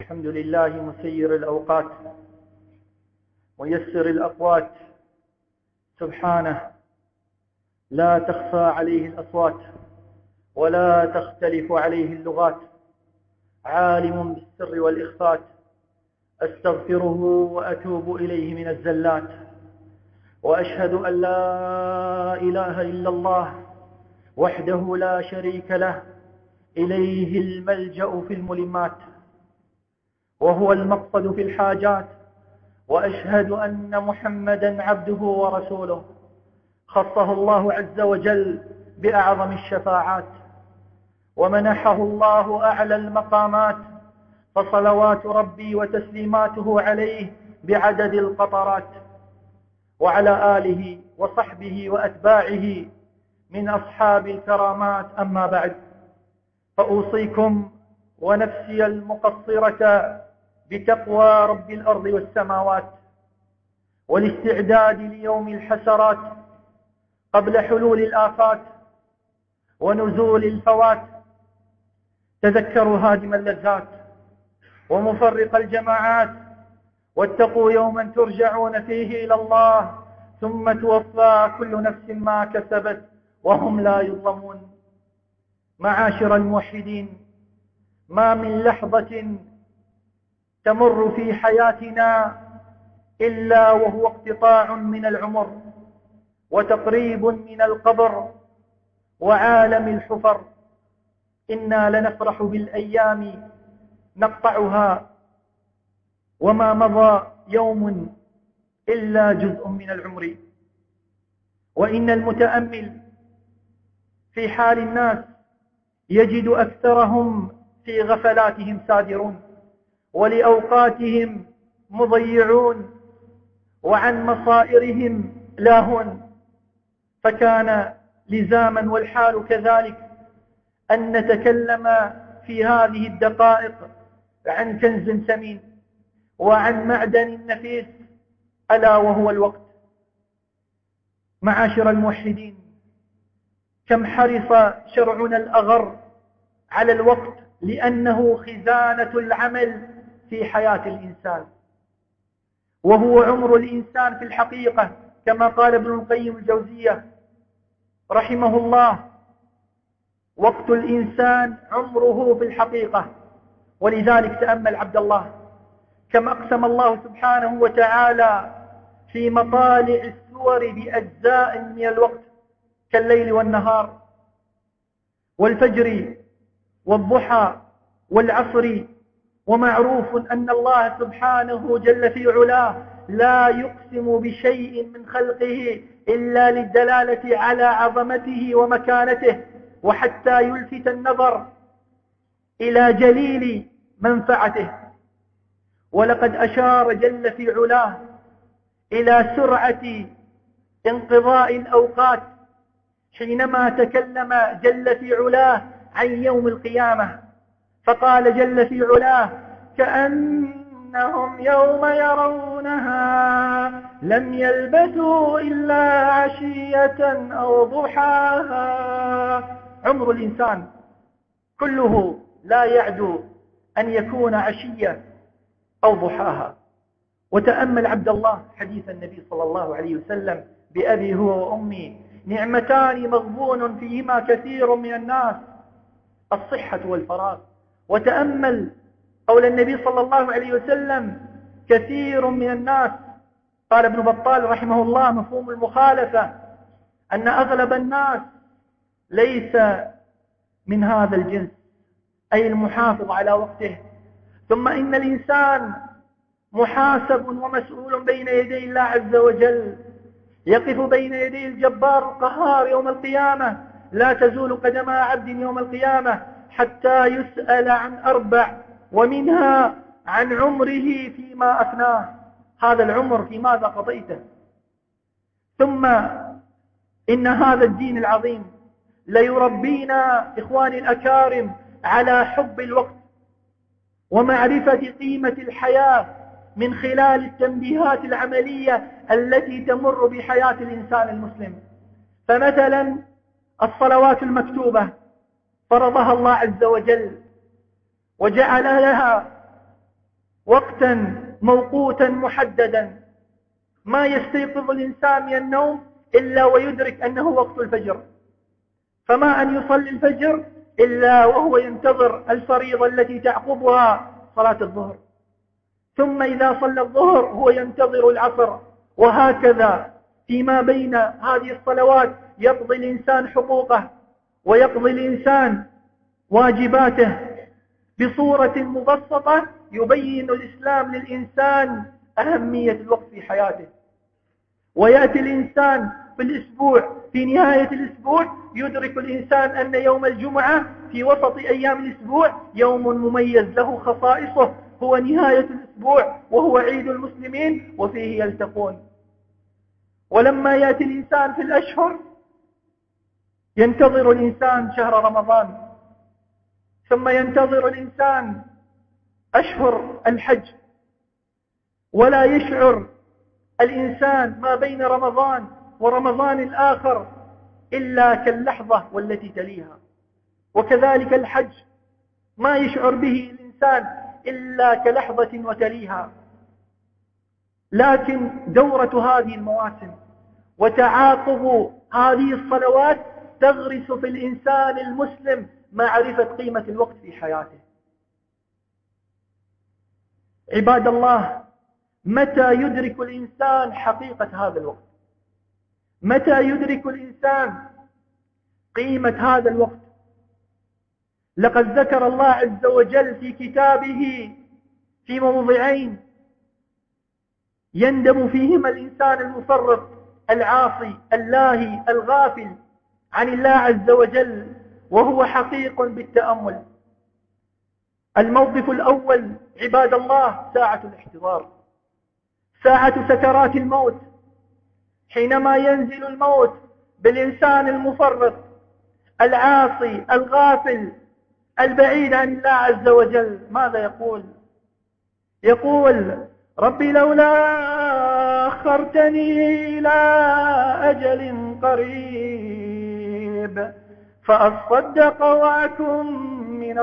الحمد لله مسير الأوقات ميسر الأقوات سبحانه، لا تخفى عليه الأصوات ولا تختلف عليه اللغات، عالم بالسر والإخفات، أستغفره وأتوب إليه من الزلات، وأشهد أن لا إله إلا الله وحده لا شريك له، إليه الملجأ في الملمات وهو المقصد في الحاجات، وأشهد أن محمدا عبده ورسوله خصه الله عز وجل بأعظم الشفاعات، ومنحه الله أعلى المقامات، فصلوات ربي وتسليماته عليه بعدد القطرات، وعلى آله وصحبه وأتباعه من أصحاب الكرامات. أما بعد، فأوصيكم ونفسي المقصرة بتقوى رب الأرض والسماوات، والاستعداد ليوم الحسرات قبل حلول الآفات ونزول الفوات. تذكروا هادم اللذات ومفرق الجماعات، واتقوا يوما ترجعون فيه إلى الله، ثم توفى كل نفس ما كسبت وهم لا يظلمون. معاشر الموحدين، ما من لحظة تمر في حياتنا إلا وهو اقتطاع من العمر، وتقريب من القبر، وعالم الحفر. إنا لنفرح بالأيام نقطعها، وما مضى يوم إلا جزء من العمر. وإن المتأمل في حال الناس يجد أكثرهم في غفلاتهم سادرون، ولأوقاتهم مضيعون، وعن مصائرهم لاهون. فكان لزاما والحال كذلك أن نتكلم في هذه الدقائق عن كنز ثمين وعن معدن نفيس، ألا وهو الوقت. معاشر الموحدين، كم حرص شرعنا الأغر على الوقت، لأنه خزانة العمل في حياة الإنسان، وهو عمر الإنسان في الحقيقة، كما قال ابن القيم الجوزية رحمه الله: وقت الإنسان عمره في الحقيقة. ولذلك تأمل عبد الله كم أقسم الله سبحانه وتعالى في مطالع السور بأجزاء من الوقت، كالليل والنهار والفجر والضحى والعصر. ومعروف أن الله سبحانه جل في علاه لا يقسم بشيء من خلقه إلا للدلالة على عظمته ومكانته، وحتى يلفت النظر إلى جليل منفعته. ولقد أشار جل في علاه إلى سرعة انقضاء الأوقات حينما تكلم جل في علاه عن يوم القيامة، فقال جل في علاه: كأنهم يوم يرونها لم يلبثوا إلا عشية أو ضحاها. عمر الإنسان كله لا يعدو أن يكون عشية أو ضحاها. وتأمل عبد الله حديث النبي صلى الله عليه وسلم: بأبي هو وأمي نعمتان مغبون فيهما كثير من الناس، الصحة والفراغ. وتأمل قول النبي صلى الله عليه وسلم: كثير من الناس. قال ابن بطال رحمه الله: مفهوم المخالفة أن أغلب الناس ليس من هذا الجنس، أي المحافظ على وقته. ثم إن الإنسان محاسب ومسؤول بين يدي الله عز وجل، يقف بين يدي الجبار القهار يوم القيامة، لا تزول قدم عبد يوم القيامة حتى يسأل عن 4، ومنها عن عمره فيما أفناه. هذا العمر في ماذا قضيته؟ ثم إن هذا الدين العظيم ليربينا إخواني الأكارم على حب الوقت ومعرفة قيمة الحياة من خلال التنبيهات العملية التي تمر بحياة الإنسان المسلم. فمثلا الصلوات المكتوبة فرضها الله عز وجل، وجعل لها وقتا موقوتا محددا، ما يستيقظ الإنسان من النوم إلا ويدرك أنه وقت الفجر، فما أن يصلي الفجر إلا وهو ينتظر الفريضة التي تعقبها صلاة الظهر، ثم إذا صلى الظهر هو ينتظر العصر، وهكذا فيما بين هذه الصلوات يقضي الإنسان حقوقه ويقضي الإنسان واجباته بصورة مبسطة. يبين الإسلام للإنسان أهمية الوقت في حياته. ويأتي الإنسان في الأسبوع، في نهاية الأسبوع يدرك الإنسان أن يوم الجمعة في وسط أيام الأسبوع يوم مميز له خصائصه، هو نهاية الأسبوع وهو عيد المسلمين وفيه يلتقون. ولما يأتي الإنسان في الأشهر ينتظر الإنسان شهر رمضان، ثم ينتظر الإنسان أشهر الحج، ولا يشعر الإنسان ما بين رمضان ورمضان الآخر إلا كاللحظة والتي تليها. وكذلك الحج ما يشعر به الإنسان إلا كلحظة وتليها. لكن دورة هذه المواسم وتعاقب هذه الصلوات تغرس في الإنسان المسلم معرفة قيمة الوقت في حياته. عباد الله، متى يدرك الإنسان حقيقة هذا الوقت؟ متى يدرك الإنسان قيمة هذا الوقت؟ لقد ذكر الله عز وجل في كتابه في موضعين يندم فيهما الإنسان المفرط العاصي اللاهي الغافل عن الله عز وجل، وهو حقيق بالتأمل. الموقف الأول عباد الله ساعة الاحتضار، ساعة سكرات الموت، حينما ينزل الموت بالإنسان المفرط العاصي الغافل البعيد عن الله عز وجل. ماذا يقول؟ يقول: ربي لولا أخرتني إلى أجل قريب فأصدق وأكن من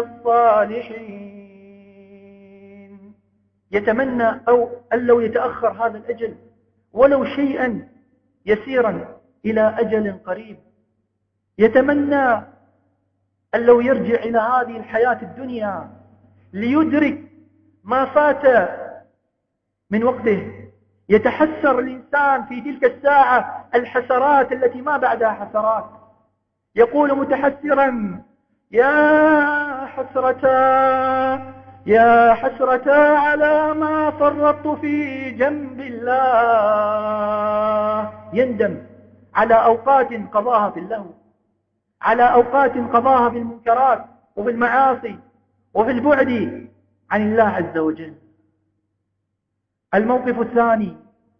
الصالحين. يتمنى أن لو يتأخر هذا الأجل ولو شيئا يسيرا إلى أجل قريب. يتمنى أن لو يرجع إلى هذه الحياة الدنيا ليدرك ما فات من وقته. يتحسر الإنسان في تلك الساعة الحسرات التي ما بعدها حسرات. يقول متحسرا: يا حسرة على ما فرطت في جنب الله. يندم على أوقات قضاها في اللهو، على أوقات قضاها في المنكرات وفي المعاصي وفي البعد عن الله عز وجل. الموقف الثاني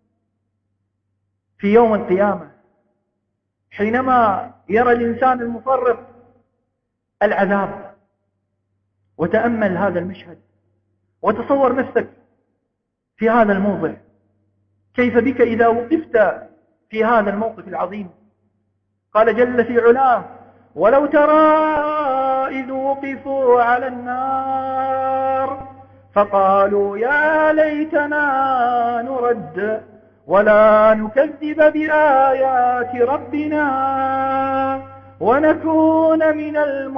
في يوم القيامة، حينما يرى الإنسان المفرط العذاب. وتأمل هذا المشهد وتصور نفسك في هذا الموضع، كيف بك إذا وقفت في هذا الموقف العظيم. قال جل في علاه: ولو ترى إذ وقفوا على النار فقالوا يا ليتنا نرد ولا نكذب بآيات ربنا ونكون من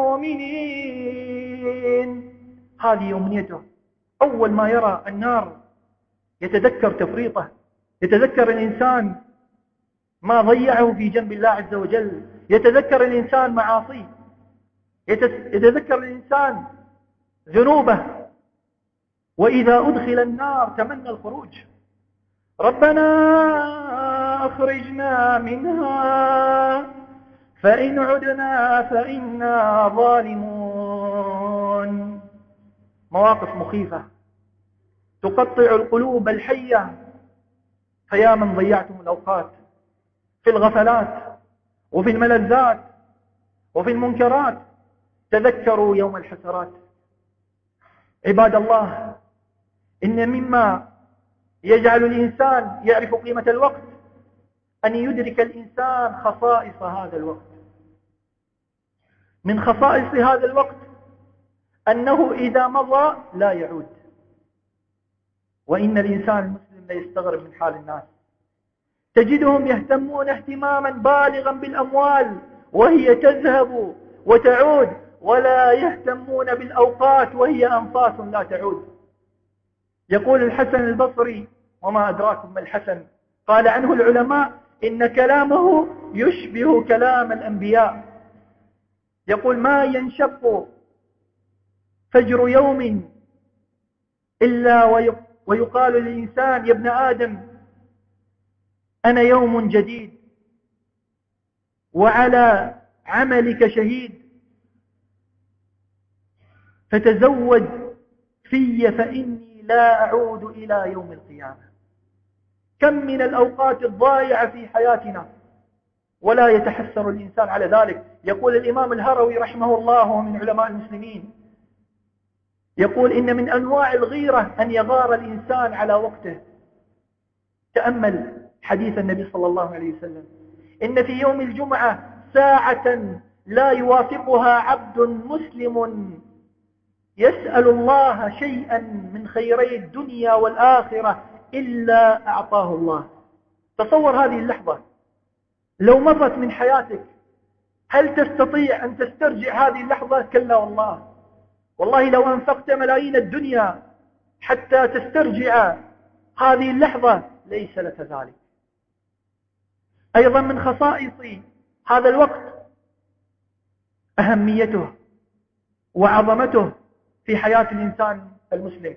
المؤمنين. هذه أمنيته. أول ما يرى النار يتذكر تفريطه، يتذكر الإنسان ما ضيعه في جنب الله عز وجل، يتذكر الإنسان معاصيه، يتذكر الإنسان ذنوبه. وإذا أدخل النار تمنى الخروج: ربنا أخرجنا منها فإن عدنا فإنا ظالمون. مواقف مخيفة تقطع القلوب الحية. فيا من ضيعتم الأوقات في الغفلات وفي الملذات وفي المنكرات، تذكروا يوم الحسرات. عباد الله، إن مما يجعل الإنسان يعرف قيمة الوقت أن يدرك الإنسان خصائص هذا الوقت. من خصائص هذا الوقت أنه إذا مضى لا يعود. وإن الإنسان المسلم لا يستغرب من حال الناس، تجدهم يهتمون اهتماما بالغا بالأموال وهي تذهب وتعود، ولا يهتمون بالأوقات وهي أنفاس لا تعود. يقول الحسن البصري، وما أدراكم ما الحسن، قال عنه العلماء إن كلامه يشبه كلام الأنبياء. يقول ما ينشق فجر يوم إلا ويقال للإنسان يا ابن آدم أنا يوم جديد وعلى عملك شهيد، فتزود في فإني لا أعود إلى يوم القيامة. كم من الأوقات الضائعة في حياتنا ولا يتحسر الإنسان على ذلك. يقول الإمام الهروي رحمه الله ومن علماء المسلمين، يقول إن من أنواع الغيرة أن يغار الإنسان على وقته. تأمل حديث النبي صلى الله عليه وسلم، إن في يوم الجمعة ساعة لا يوافقها عبد مسلم يسأل الله شيئا من خيري الدنيا والآخرة إلا أعطاه الله. تصور هذه اللحظة لو مضت من حياتك، هل تستطيع أن تسترجع هذه اللحظة؟ كلا والله. والله لو أنفقت ملايين الدنيا حتى تسترجع هذه اللحظة ليس لك ذلك. أيضا من خصائص هذا الوقت أهميته وعظمته في حياة الإنسان المسلم.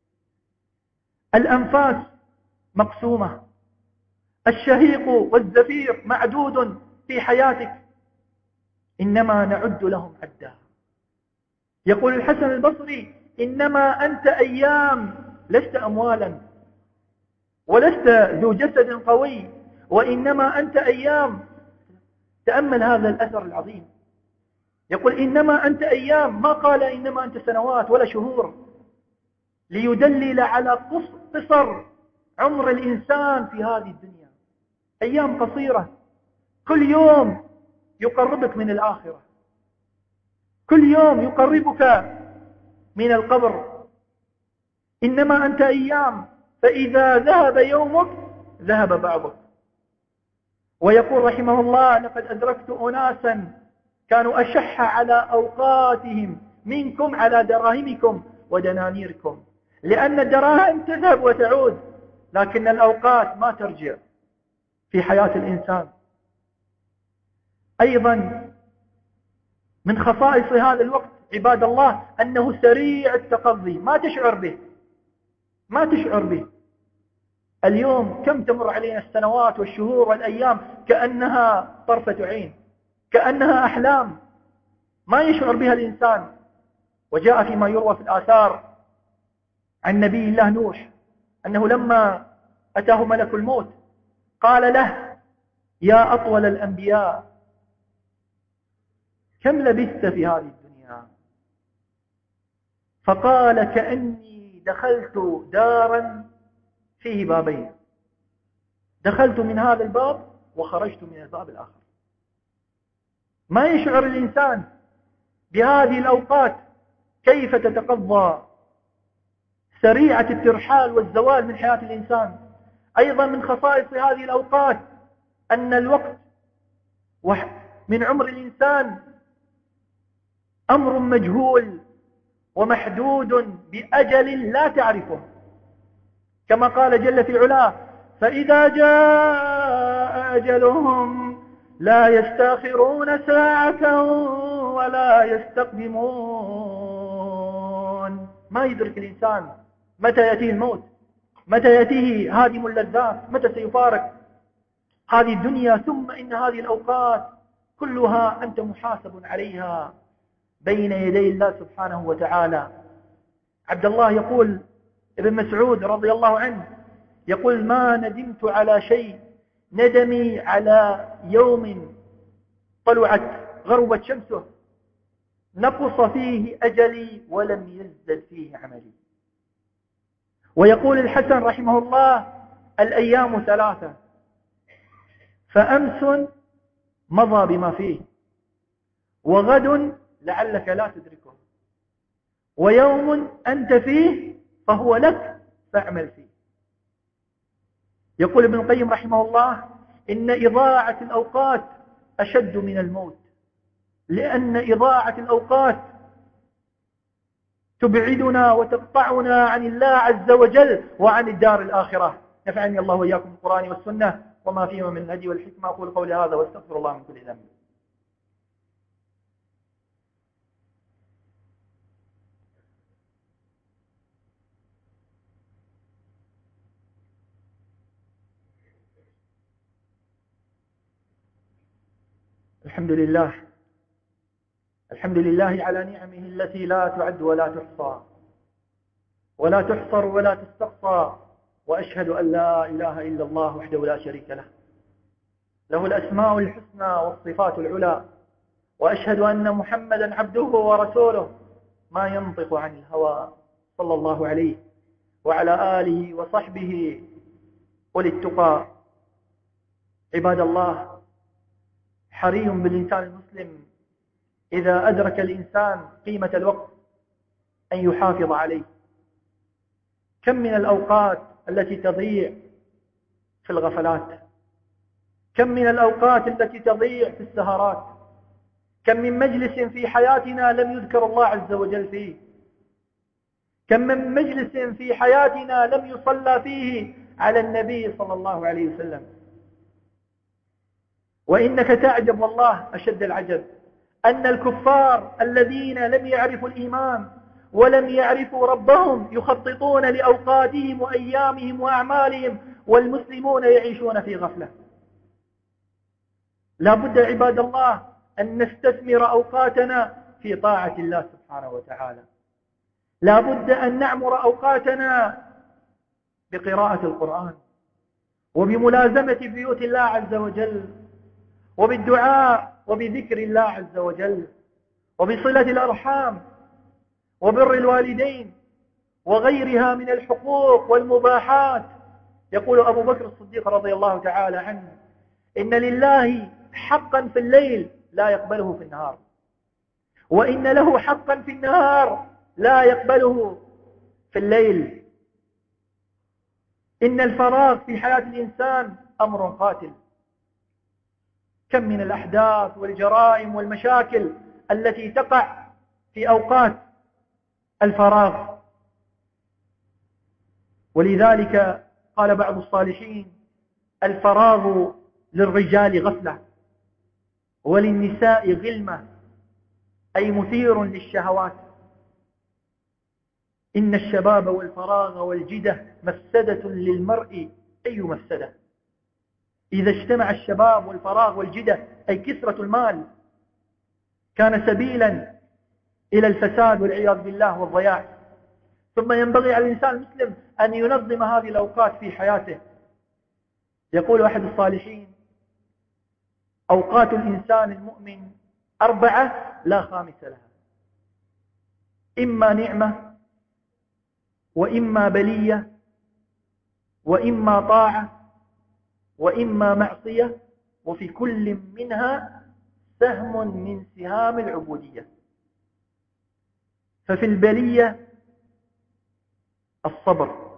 الأنفاس مقسومة، الشهيق والزفير معدود في حياتك، إنما نعد لهم عدا. يقول الحسن البصري إنما أنت أيام، لست أموالا ولست ذو جسد قوي، وإنما أنت أيام. تأمل هذا الأثر العظيم، يقول إنما أنت أيام، ما قال إنما أنت سنوات ولا شهور، ليدلل على قصر عمر الإنسان في هذه الدنيا. أيام قصيرة، كل يوم يقربك من الآخرة، كل يوم يقربك من القبر. إنما أنت أيام، فإذا ذهب يومك ذهب بعضك. ويقول رحمه الله لقد أدركت أناسا كانوا أشح على أوقاتهم منكم على دراهمكم ودنانيركم، لأن الدراهم تذهب وتعود لكن الأوقات ما ترجع في حياة الإنسان. أيضا من خصائص هذا الوقت عباد الله أنه سريع التقضي، ما تشعر به. اليوم كم تمر علينا السنوات والشهور والأيام كأنها طرفة عين، كأنها أحلام ما يشعر بها الإنسان. وجاء فيما يروى في الآثار عن نبي الله نوح أنه لما أتاه ملك الموت قال له يا أطول الأنبياء كم لبثت في هذه الدنيا؟ فقال كأني دخلت دارا فيه بابين، دخلت من هذا الباب وخرجت من الباب الآخر. ما يشعر الإنسان بهذه الأوقات كيف تتقضى، سريعة الترحال والزوال من حياة الإنسان. أيضا من خصائص هذه الأوقات أن الوقت من عمر الإنسان أمر مجهول ومحدود بأجل لا تعرفه، كما قال جل في علاه فإذا جاء أجلهم لا يستأخرون ساعة ولا يستقدمون. ما يدرك الإنسان متى يأتيه الموت، متى يأتيه هادم اللذات، متى سيفارق هذه الدنيا. ثم إن هذه الأوقات كلها أنت محاسب عليها بين يدي الله سبحانه وتعالى. عبد الله يقول ابن مسعود رضي الله عنه يقول ما ندمت على شيء ندمي على يوم غربت شمسه نقص فيه أجلي ولم يزدد فيه عملي. ويقول الحسن رحمه الله الأيام ثلاثة، فأمس مضى بما فيه، وغد لعلك لا تدركه، ويوم أنت فيه فهو لك فاعمل فيه. يقول ابن القيم رحمه الله: إن إضاعة الأوقات أشد من الموت، لأن إضاعة الأوقات تبعدنا وتقطعنا عن الله عز وجل وعن الدار الآخرة. نفعني الله وإياكم بالقرآن والسنة وما فيهما من الهدي والحكمة. أقول قولي هذا واستغفر الله من كل ذنب. الحمد لله، الحمد لله على نعمه التي لا تعد ولا تحصى ولا تحصر ولا تستقصى، وأشهد أن لا إله إلا الله وحده لا شريك له، له الأسماء الحسنى والصفات العلى، وأشهد أن محمدا عبده ورسوله ما ينطق عن الهوى، صلى الله عليه وعلى آله وصحبه أولي التقى. عباد الله، حري بالإنسان المسلم إذا أدرك الإنسان قيمة الوقت أن يحافظ عليه. كم من الأوقات التي تضيع في الغفلات، كم من الأوقات التي تضيع في السهرات، كم من مجلس في حياتنا لم يذكر الله عز وجل فيه، كم من مجلس في حياتنا لم يصلى فيه على النبي صلى الله عليه وسلم. وإنك تعجب والله أشد العجب أن الكفار الذين لم يعرفوا الإيمان ولم يعرفوا ربهم يخططون لأوقاتهم وأيامهم وأعمالهم، والمسلمون يعيشون في غفلة. لا بد عباد الله أن نستثمر أوقاتنا في طاعة الله سبحانه وتعالى. لا بد أن نعمر أوقاتنا بقراءة القرآن وبملازمة بيوت الله عز وجل وبالدعاء وبذكر الله عز وجل وبصلة الأرحام وبر الوالدين وغيرها من الحقوق والمباحات. يقول أبو بكر الصديق رضي الله تعالى عنه: إن لله حقا في الليل لا يقبله في النهار، وإن له حقا في النهار لا يقبله في الليل. إن الفراغ في حياة الإنسان أمر قاتل. كم من الأحداث والجرائم والمشاكل التي تقع في أوقات الفراغ. ولذلك قال بعض الصالحين: الفراغ للرجال غفلة وللنساء غلمة، أي مثير للشهوات. إن الشباب والفراغ والجدة مفسدة للمرء، أي مفسدة. إذا اجتمع الشباب والفراغ والجدة، أي كثرة المال، كان سبيلا إلى الفساد والعياذ بالله والضياع. ثم ينبغي على الإنسان المسلم أن ينظم هذه الأوقات في حياته. يقول أحد الصالحين: أوقات الإنسان المؤمن 4 لا خامس لها: إما نعمة، وإما بلية، وإما طاعة، وإما معصية، وفي كل منها سهم من سهام العبودية. ففي البلية الصبر،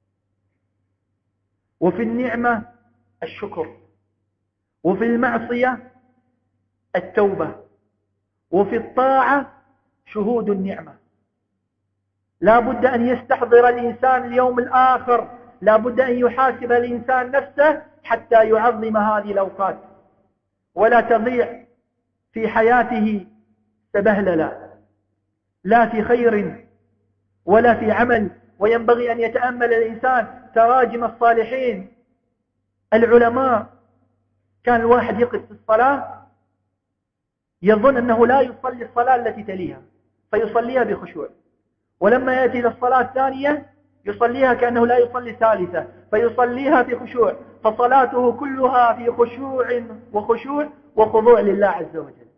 وفي النعمة الشكر، وفي المعصية التوبة، وفي الطاعة شهود النعمة. لا بد أن يستحضر الإنسان اليوم الآخر، لا بد أن يحاسب الإنسان نفسه حتى يعظم هذه الأوقات، ولا تضيع في حياته سبهللا، لا في خير ولا في عمل. وينبغي أن يتأمل الإنسان تراجم الصالحين العلماء. كان الواحد يقف في الصلاة يظن أنه لا يصلي الصلاة التي تليها فيصليها بخشوع، ولما يأتي إلى الصلاة الثانية يصليها كأنه لا يصلي الثالثة فيصليها في خشوع، فصلاته كلها في خشوع وخشوع وخضوع لله عز وجل.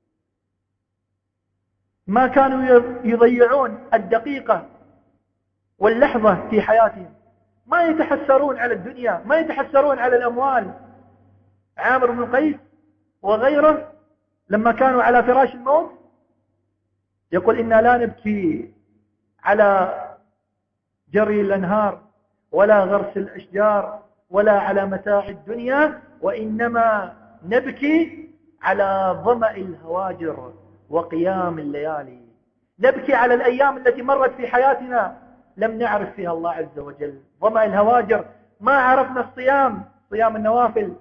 ما كانوا يضيعون الدقيقة واللحظة في حياتهم، ما يتحسرون على الدنيا، ما يتحسرون على الأموال. عامر بن قيس وغيره لما كانوا على فراش الموت يقول: إنا لا نبكي على جري الأنهار ولا غرس الأشجار ولا على متاع الدنيا، وإنما نبكي على ظمأ الهواجر وقيام الليالي. نبكي على الأيام التي مرت في حياتنا لم نعرف فيها الله عز وجل. ظمأ الهواجر، ما عرفنا الصيام، صيام النوافل،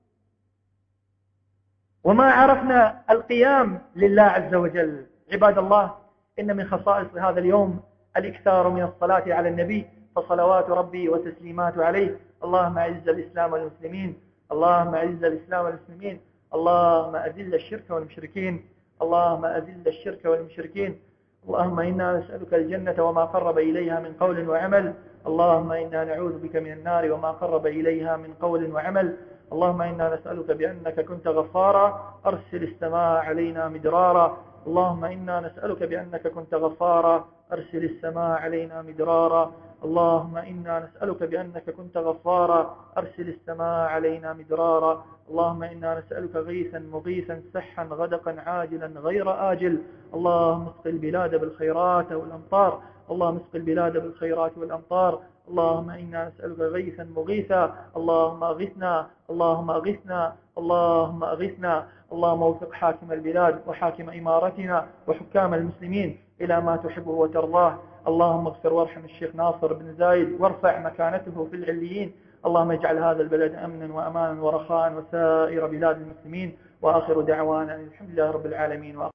وما عرفنا القيام لله عز وجل. عباد الله، إن من خصائص هذا اليوم الإكثار من الصلاة على النبي، فصلوات ربي وتسليمات عليه. اللهم أعز الإسلام والمسلمين، اللهم أعز الإسلام والمسلمين، اللهم أذل الشرك والمشركين، اللهم أذل الشرك والمشركين. اللهم إنا نسألك الجنة وما قرب إليها من قول وعمل، اللهم إنا نعوذ بك من النار وما قرب إليها من قول وعمل. اللهم إنا نسألك بأنك كنت غفارا أرسل السماء علينا مدرارا، اللهم إنا نسألك بأنك كنت غفارا أرسل السماء علينا مدرارا، اللهم إنا نسألك بأنك كنت غفارا أرسل السماء علينا مدرارا. اللهم إنا نسألك غيثا مغيثا سحا غدقا عاجلا غير آجل. اللهم اسق البلاد بالخيرات والأمطار، اللهم اسق البلاد بالخيرات والأمطار. اللهم إنا نسألك غيثا مغيثا، اللهم أغثنا، اللهم أغثنا، اللهم أغثنا. اللهم وفق حاكم البلاد وحاكم إمارتنا وحكام المسلمين إلى ما تحبه وترضاه. اللهم اغفر وارحم الشيخ ناصر بن زايد وارفع مكانته في العليين. اللهم اجعل هذا البلد أمنا وأمانا ورخاء وسائر بلاد المسلمين. وآخر دعوانا الحمد لله رب العالمين.